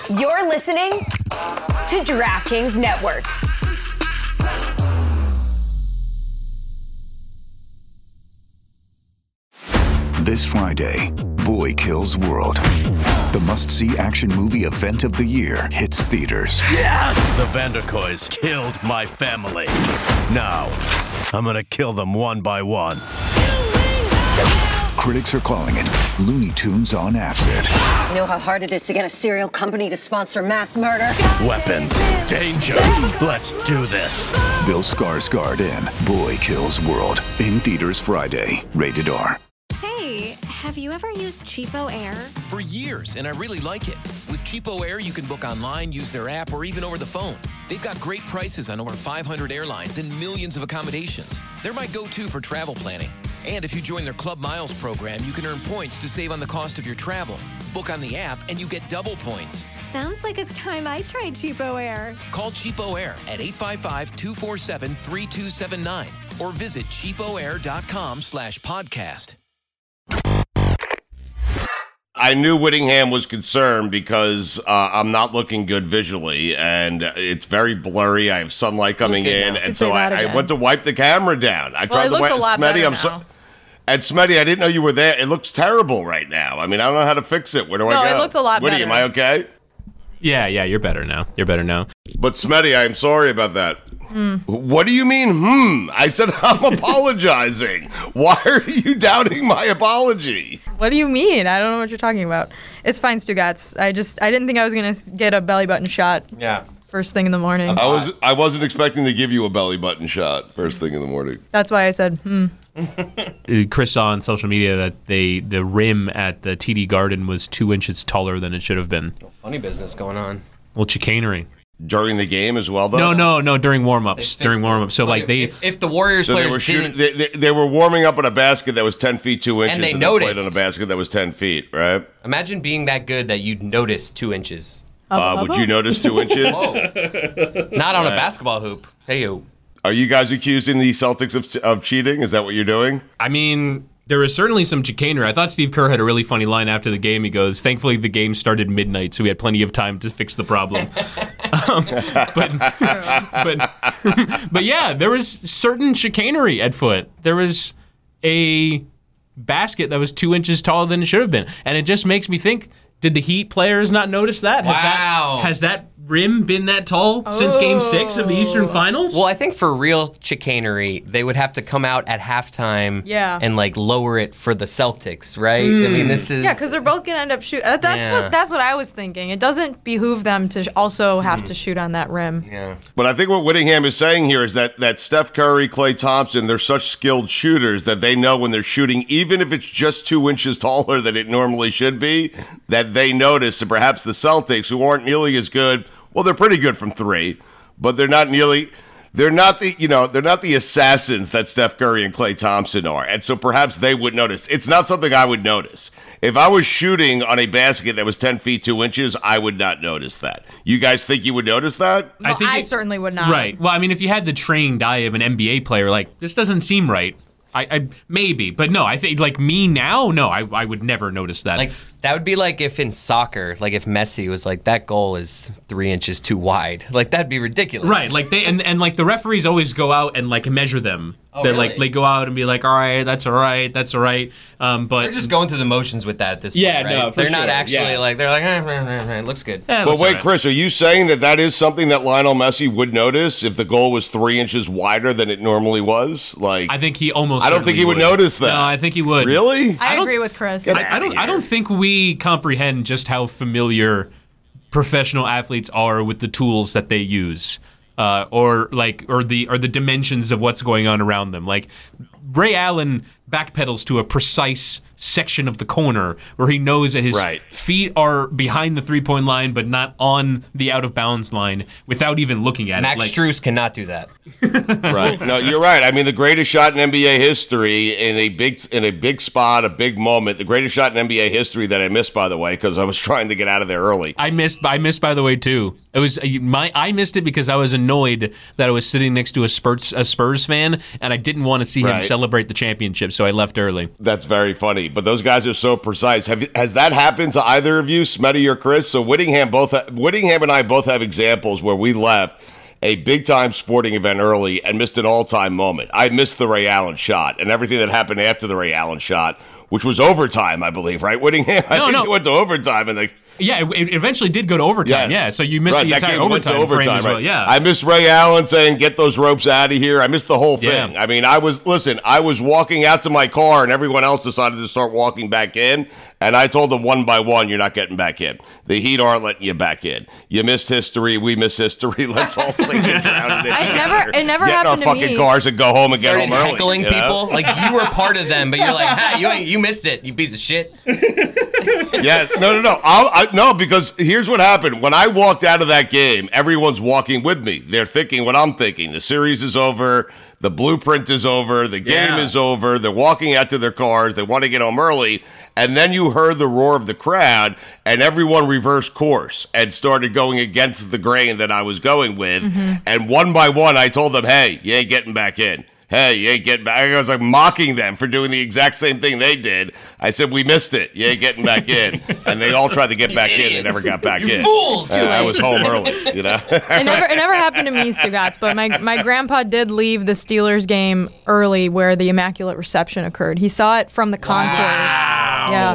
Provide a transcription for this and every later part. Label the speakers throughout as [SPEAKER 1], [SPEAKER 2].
[SPEAKER 1] You're listening to DraftKings Network.
[SPEAKER 2] This Friday, Boy Kills World. The must-see action movie event of the year hits theaters.
[SPEAKER 3] Yes! The Vanderkoys killed my family. Now, I'm gonna kill them one by one.
[SPEAKER 2] Critics are calling it Looney Tunes on acid.
[SPEAKER 4] You know how hard it is to get a cereal company to sponsor mass murder?
[SPEAKER 3] Weapons, danger. Let's do this.
[SPEAKER 2] Bill Skarsgård in Boy Kills World. In theaters Friday. Rated R.
[SPEAKER 5] Hey, have you ever used Cheapo Air?
[SPEAKER 6] For years, and I really like it. With Cheapo Air, you can book online, use their app, or even over the phone. They've got great prices on over 500 airlines and millions of accommodations. They're my go-to for travel planning. And if you join their Club Miles program, you can earn points to save on the cost of your travel. Book on the app, and you get double points.
[SPEAKER 5] Sounds like it's time I tried Cheapo Air.
[SPEAKER 6] Call Cheapo Air at 855-247-3279 or visit cheapoair.com/podcast.
[SPEAKER 7] I knew Whittingham was concerned because I'm not looking good visually, and it's very blurry. I have sunlight coming in, and so I went to wipe the camera down. I tried to wipe Smetty. And Smetty, I didn't know you were there. It looks terrible right now. I mean, I don't know how to fix it. Where do I go?
[SPEAKER 8] No, it looks a lot
[SPEAKER 7] Whitty,
[SPEAKER 8] better.
[SPEAKER 7] am I okay?
[SPEAKER 9] Yeah, you're better now.
[SPEAKER 7] But Smetty, I'm sorry about that. What do you mean, I said I'm apologizing. Why are you doubting my apology?
[SPEAKER 8] What do you mean? I don't know what you're talking about. It's fine, Stugats. I didn't think I was going to get a belly button shot.
[SPEAKER 10] Yeah.
[SPEAKER 8] First thing in the morning.
[SPEAKER 7] I wasn't expecting to give you a belly button shot first thing in the morning.
[SPEAKER 8] That's why I said,
[SPEAKER 9] Chris saw on social media that the rim at the TD Garden was 2 inches taller than it should have been.
[SPEAKER 10] Funny business going on.
[SPEAKER 9] Well, chicanery.
[SPEAKER 7] During the game as well, though?
[SPEAKER 9] No, during warm-ups. So, like,
[SPEAKER 10] if the Warriors players
[SPEAKER 7] they were warming up on a basket that was 10 feet 2 inches,
[SPEAKER 10] and they
[SPEAKER 7] played on a basket that was 10 feet, right?
[SPEAKER 10] Imagine being that good that you'd notice 2 inches.
[SPEAKER 7] Would you notice 2 inches?
[SPEAKER 10] Not on a basketball hoop. Hey-o.
[SPEAKER 7] Are you guys accusing the Celtics of cheating? Is that what you're doing?
[SPEAKER 9] I mean, there was certainly some chicanery. I thought Steve Kerr had a really funny line after the game. He goes, "Thankfully, the game started midnight, so we had plenty of time to fix the problem." But yeah, there was certain chicanery at Foot. There was a basket that was 2 inches taller than it should have been. And it just makes me think, did the Heat players not notice that? Has that rim been that tall since Game 6 of the Eastern Finals?
[SPEAKER 10] Well, I think for real chicanery, they would have to come out at halftime and like lower it for the Celtics, right? I mean, this is
[SPEAKER 8] because they're both gonna end up shooting. That's what I was thinking. It doesn't behoove them to also have to shoot on that rim.
[SPEAKER 10] Yeah.
[SPEAKER 7] But I think what Whittingham is saying here is that Steph Curry, Klay Thompson, they're such skilled shooters that they know when they're shooting, even if it's just 2 inches taller than it normally should be, that they notice. And perhaps the Celtics, who aren't nearly as good. Well, they're pretty good from three, but they're not the assassins that Steph Curry and Klay Thompson are. And so perhaps they would notice. It's not something I would notice. If I was shooting on a basket that was 10 feet 2 inches, I would not notice that. You guys think you would notice that?
[SPEAKER 8] No, I certainly would not.
[SPEAKER 9] Right. Well, I mean, if you had the trained eye of an NBA player, like, this doesn't seem right. I maybe, but no, I think like me now, no, I would never notice that.
[SPEAKER 10] Like that would be like if in soccer, like if Messi was like, that goal is 3 inches too wide. Like that'd be ridiculous.
[SPEAKER 9] Right. Like they and like the referees always go out and like measure them.
[SPEAKER 10] Oh,
[SPEAKER 9] They're
[SPEAKER 10] really?
[SPEAKER 9] like they go out and be like, all right, that's all right. But
[SPEAKER 10] they're just going through the motions with that at this point.
[SPEAKER 9] Yeah,
[SPEAKER 10] right?
[SPEAKER 9] no, for
[SPEAKER 10] they're not
[SPEAKER 9] sure.
[SPEAKER 10] actually like they're like, it looks good.
[SPEAKER 9] Yeah,
[SPEAKER 7] But wait, Chris, are you saying that is something that Lionel Messi would notice if the goal was 3 inches wider than it normally was? Like,
[SPEAKER 9] I think he almost.
[SPEAKER 7] I don't think he would notice that.
[SPEAKER 9] No, I think he would.
[SPEAKER 7] Really?
[SPEAKER 8] I agree with Chris.
[SPEAKER 9] I don't think we comprehend just how familiar professional athletes are with the tools that they use. Or the dimensions of what's going on around them. Like Ray Allen backpedals to a precise section of the corner where he knows that his feet are behind the 3-point line but not on the out of bounds line without even looking at
[SPEAKER 10] Max
[SPEAKER 9] it.
[SPEAKER 10] Strus cannot do that.
[SPEAKER 7] Right. No, you're right. I mean, the greatest shot in NBA history in a big spot, a big moment. The greatest shot in NBA history that I missed, by the way, because I was trying to get out of there early.
[SPEAKER 9] I missed by the way too. It was I missed it because I was annoyed that I was sitting next to a Spurs fan and I didn't want to see him celebrate the championship, so I left early.
[SPEAKER 7] That's very funny. But those guys are so precise. Has that happened to either of you, Smetty or Chris? So Whittingham and I both have examples where we left a big-time sporting event early and missed an all-time moment. I missed the Ray Allen shot and everything that happened after the Ray Allen shot, which was overtime, I believe, right, Whittingham? I think it went to overtime.
[SPEAKER 9] Yeah, it eventually did go to overtime. Yes. Yeah, so you missed the entire overtime frame as well. Yeah,
[SPEAKER 7] I missed Ray Allen saying, "Get those ropes out of here." I missed the whole thing. Yeah. I mean, I was walking out to my car, and everyone else decided to start walking back in. And I told them one by one, "You're not getting back in. The Heat aren't letting you back in. You missed history. We miss history. Let's all sing and drown it."
[SPEAKER 8] It never happened
[SPEAKER 7] to me. Get in our fucking cars and go home and get home early.
[SPEAKER 10] Heckling people like you were part of them, but you're like, "Hey, you missed it, you piece of shit."
[SPEAKER 7] Yeah, no. No, because here's what happened. When I walked out of that game, everyone's walking with me. They're thinking what I'm thinking. The series is over. The blueprint is over. The game is over. They're walking out to their cars. They want to get home early. And then you heard the roar of the crowd, and everyone reversed course and started going against the grain that I was going with. Mm-hmm. And one by one, I told them, "Hey, you ain't getting back in. Hey, you ain't getting back." I was like mocking them for doing the exact same thing they did. I said, "We missed it. You ain't getting back in." And they all tried to get back in. They never got back in.
[SPEAKER 10] Fools!
[SPEAKER 7] I was home early, you know.
[SPEAKER 8] It never happened to me, Stugotz, but my grandpa did leave the Steelers game early where the Immaculate Reception occurred. He saw it from the concourse.
[SPEAKER 10] Wow.
[SPEAKER 8] Yeah.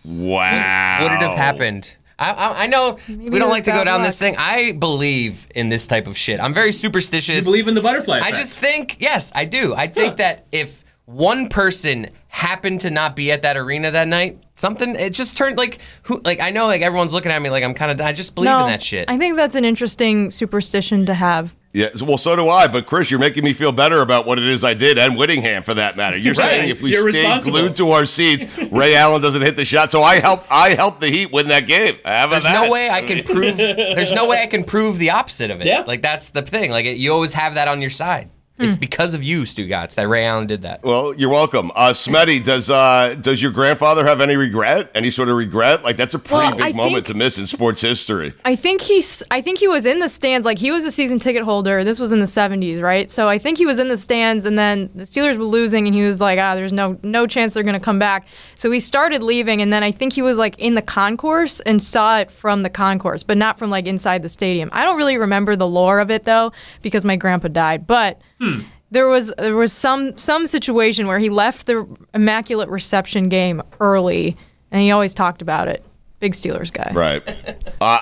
[SPEAKER 7] Wow.
[SPEAKER 10] What would have happened? I know we don't like to go down this thing. I believe in this type of shit. I'm very superstitious.
[SPEAKER 9] You believe in the butterfly effect?
[SPEAKER 10] I just think, yes, I do. I think that if one person happened to not be at that arena that night, it just turned I know everyone's looking at me like I just believe in that shit.
[SPEAKER 8] I think that's an interesting superstition to have.
[SPEAKER 7] Yeah, well, so do I. But Chris, you're making me feel better about what it is I did, and Whittingham for that matter. You're saying if we stay glued to our seats, Ray Allen doesn't hit the shot. So I helped the Heat win that game.
[SPEAKER 10] There's no way I can prove. There's no way I can prove the opposite of it. Yeah. That's the thing. You always have that on your side. It's because of you, Stugotz, that Ray Allen did that.
[SPEAKER 7] Well, you're welcome. Smetty, does your grandfather have any regret? Any sort of regret? That's a pretty big moment to miss in sports history.
[SPEAKER 8] I think he was in the stands. He was a season ticket holder. This was in the 70s, right? So I think he was in the stands, and then the Steelers were losing, and he was like, there's no chance they're going to come back. So he started leaving, and then I think he was in the concourse and saw it from the concourse, but not from inside the stadium. I don't really remember the lore of it though, because my grandpa died, but. There was some situation where he left the Immaculate Reception game early, and he always talked about it. Big Steelers guy.
[SPEAKER 7] Right.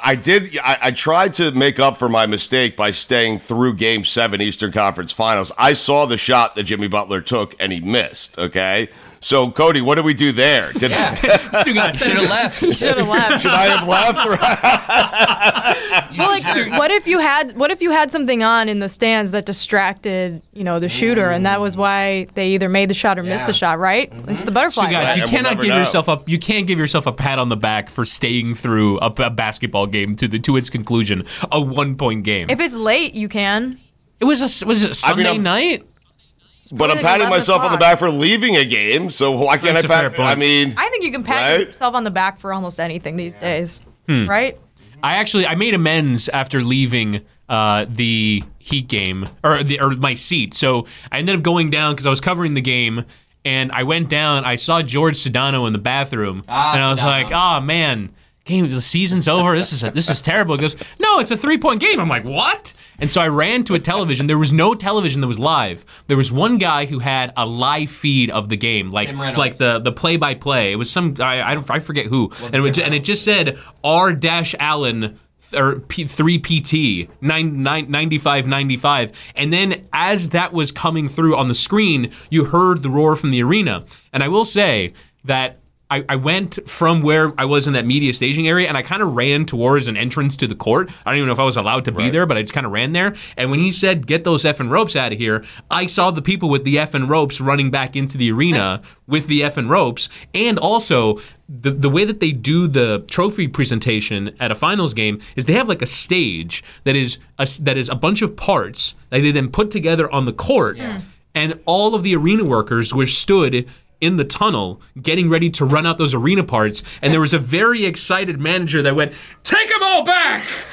[SPEAKER 7] I tried to make up for my mistake by staying through Game 7 Eastern Conference Finals. I saw the shot that Jimmy Butler took, and he missed, okay? So, Cody, what did we do there?
[SPEAKER 10] You should have left.
[SPEAKER 8] Should
[SPEAKER 7] I have left?
[SPEAKER 8] Well, what if you had something on in the stands that distracted, the shooter, and that was why they either made the shot or missed the shot, right? Mm-hmm. It's the butterfly.
[SPEAKER 9] Stugotz, you cannot give yourself up. You can't give yourself a pat on the back for staying through a basketball game to its conclusion, a 1-point game.
[SPEAKER 8] If it's late, you can.
[SPEAKER 9] Was it Sunday night?
[SPEAKER 7] But I'm patting myself on the back for leaving a game, so why can't I pat? I
[SPEAKER 8] think you can pat yourself on the back for almost anything these days, right?
[SPEAKER 9] I made amends after leaving the Heat game or my seat. So I ended up going down because I was covering the game, and I went down. I saw George Sedano in the bathroom, and I was like, "Oh man, the season's over. This is terrible." He goes, "No, it's a 3-point game." I'm like, "What?" And so I ran to a television. There was no television that was live. There was one guy who had a live feed of the game, like the play-by-play. It was some I forget who, and it just said R-Allen or 3PT 95. And then as that was coming through on the screen, you heard the roar from the arena. And I will say that I went from where I was in that media staging area, and I kind of ran towards an entrance to the court. I don't even know if I was allowed to be there, but I just kind of ran there. And when he said, "Get those effing ropes out of here," I saw the people with the effing ropes running back into the arena with the effing ropes. And also, the way that they do the trophy presentation at a finals game is they have a stage that is a bunch of parts that they then put together on the court. Yeah. And all of the arena workers were stood in the tunnel getting ready to run out those arena parts, and there was a very excited manager that went, "Take them all back!"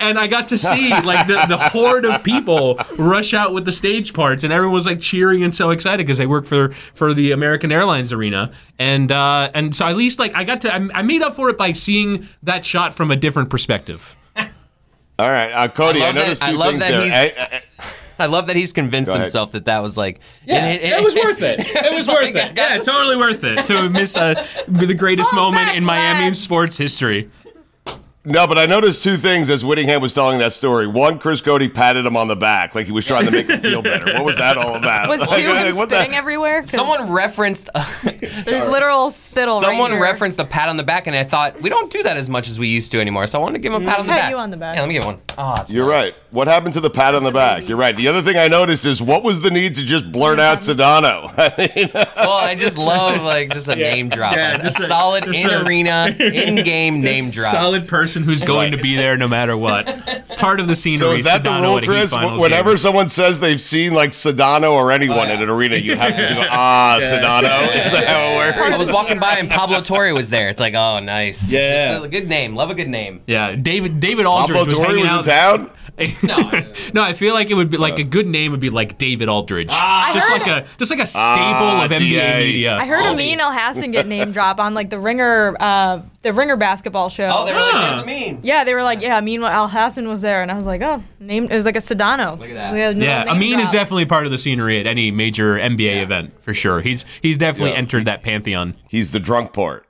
[SPEAKER 9] And I got to see like the horde of people rush out with the stage parts, and everyone was like cheering and so excited because they work for the American Airlines arena, and so at least like I made up for it by seeing that shot from a different perspective.
[SPEAKER 7] All right, Cody, I noticed two things there.
[SPEAKER 10] I love that he's convinced himself that was like...
[SPEAKER 9] it was worth it. It was worth it. Yeah, totally worth it to miss the greatest moment in Miami sports history.
[SPEAKER 7] No, but I noticed two things as Whittingham was telling that story. One, Chris Cody patted him on the back like he was trying to make him feel better. What was that all about?
[SPEAKER 8] Was him spitting everywhere?
[SPEAKER 10] Someone referenced...
[SPEAKER 8] There's literal spittle
[SPEAKER 10] Someone referenced a pat on the back, and I thought, we don't do that as much as we used to anymore, so I wanted to give him a pat on the back.
[SPEAKER 8] Pat you on the back.
[SPEAKER 10] Yeah, let me get one. Oh,
[SPEAKER 7] You're right. What happened to the pat on the back? You're right. The other thing I noticed is what was the need to just blurt out Sedano?
[SPEAKER 10] Well, I just love just a name drop. A solid in-arena, in-game name drop.
[SPEAKER 9] Solid person who's going to be there no matter what. It's part of the scenery.
[SPEAKER 7] So is that
[SPEAKER 9] Sedano
[SPEAKER 7] the rule, Chris? Whenever someone says they've seen like Sedano or anyone in an arena, you have to go, Sedano? Is that how it works?
[SPEAKER 10] I was walking by and Pablo Torre was there. It's like, oh, nice.
[SPEAKER 7] Yeah.
[SPEAKER 10] Just a good name. Love a good name.
[SPEAKER 9] Yeah. David Aldridge
[SPEAKER 7] Pablo
[SPEAKER 9] was
[SPEAKER 7] Torre
[SPEAKER 9] hanging
[SPEAKER 7] was
[SPEAKER 9] out.
[SPEAKER 7] in town?
[SPEAKER 9] No, I feel like it would be like a good name would be like David Aldridge. Just like a staple of NBA media.
[SPEAKER 8] I heard Amin Elhassan get name drop on like the Ringer basketball show.
[SPEAKER 10] Oh, they were like, there's Amin.
[SPEAKER 8] Yeah, they were like, Amin Elhassan was there, and I was like, oh, it was like a Sedano.
[SPEAKER 10] Look at that.
[SPEAKER 9] Yeah, Amin is definitely part of the scenery at any major NBA event for sure. He's definitely entered that pantheon.
[SPEAKER 7] He's the drunk part.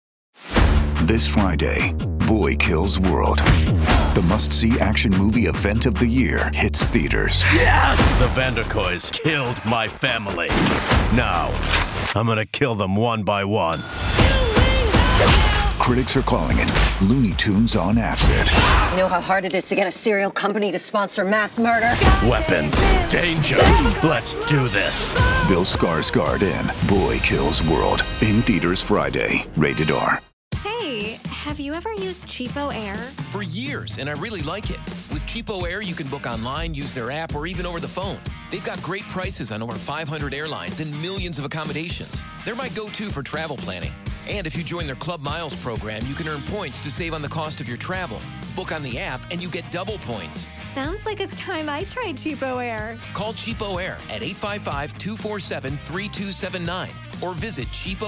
[SPEAKER 2] This Friday, Boy Kills World. The must-see action movie event of the year hits theaters.
[SPEAKER 3] Yeah! The Vanderkoys killed my family. Now, I'm gonna kill them one by one.
[SPEAKER 2] Critics are calling it Looney Tunes on acid.
[SPEAKER 4] You know how hard it is to get a serial company to sponsor mass murder?
[SPEAKER 3] Weapons, danger. Let's do this.
[SPEAKER 2] Bill Skarsgård in Boy Kills World. In theaters Friday. Rated R.
[SPEAKER 5] Hey, have you ever used Cheapo Air?
[SPEAKER 6] For years, and I really like it. With Cheapo Air, you can book online, use their app, or even over the phone. They've got great prices on over 500 airlines and millions of accommodations. They're my go-to for travel planning. And if you join their Club Miles program, you can earn points to save on the cost of your travel. Book on the app, and you get double points.
[SPEAKER 5] Sounds like it's time I tried Cheapo Air.
[SPEAKER 6] Call Cheapo Air at 855-247-3279 or visit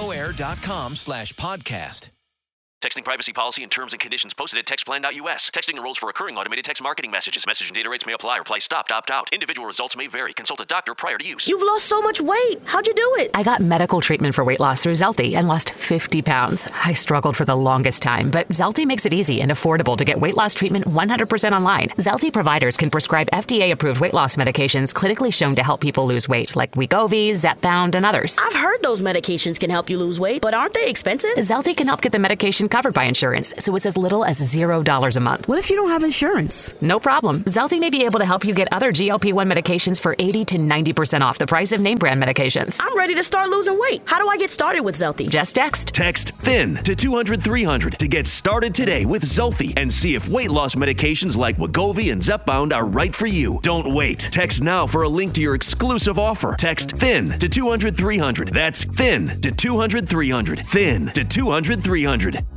[SPEAKER 6] cheapoair.com/podcast.
[SPEAKER 11] Texting privacy policy and terms and conditions posted at textplan.us. Texting enrolls for recurring automated text marketing messages. Message and data rates may apply. Reply stop, opt out. Individual results may vary. Consult a doctor prior to use.
[SPEAKER 12] You've lost so much weight. How'd you do it? I got medical treatment for weight loss through Zelty and lost 50 pounds. I struggled for the longest time, but Zelty makes it easy and affordable to get weight loss treatment 100% online. Zelty providers can prescribe FDA-approved weight loss medications clinically shown to help people lose weight, like Wegovy, Zepbound, and others. I've heard those medications can help you lose weight, but aren't they expensive? Zelty can help get the medication covered by insurance, so it's as little as $0 a month. What if you don't have insurance? No problem. Zelty may be able to help you get other GLP-1 medications for 80 to 90% off the price of name brand medications. I'm ready to start losing weight. How do I get started with Zelty? Just text.
[SPEAKER 13] Text THIN to 200-300 to get started today with Zelty and see if weight loss medications like Wegovy and Zepbound are right for you. Don't wait. Text now for a link to your exclusive offer. Text THIN to 200-300. That's THIN to 200-300. THIN to 200-300.